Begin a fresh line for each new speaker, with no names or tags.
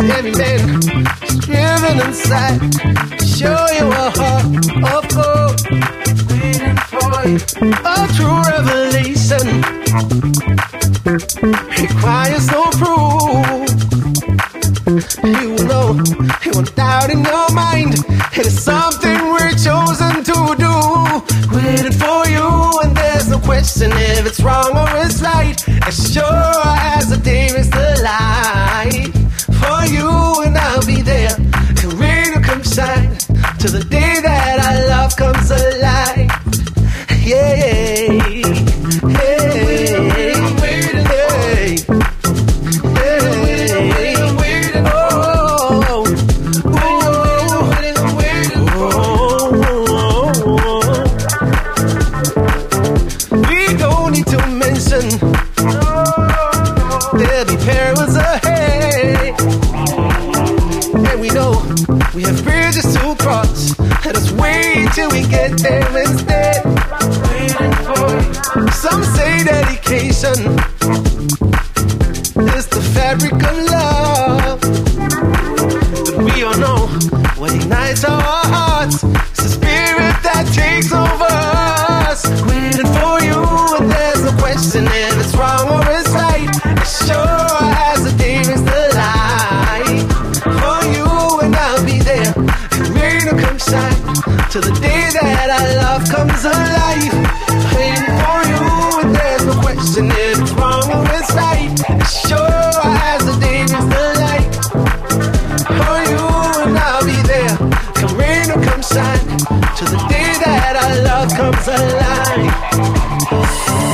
Every man is driven inside to show you a heart of gold, waiting for you. A true revelation requires no proof. You will know, it won't doubt in your mind. It is something we're chosen to do. Waiting for you, and there's no question if it's wrong or it's right. As sure as the day is the light. For you, and I'll be there. The rain will come shine till the day that our love comes alive. Yeah, hey, waiting, hey. There'll be perils ahead, and we know we have bridges to cross. Let us wait till we get there instead. Waiting for you. Some say dedication is the fabric of love, but we all know what ignites our hearts. It's the spirit that takes over us. Waiting for you, and there's no question if it's wrong or it's right. As sure as the day is the light. For you, and I'll be there. The rain will come shine till the day that our love comes alive. Waiting for you, and there's no question if it's wrong or it's right. As sure as the day is the light. For you, and I'll be there. The rain will come shine till the day that our love comes alive.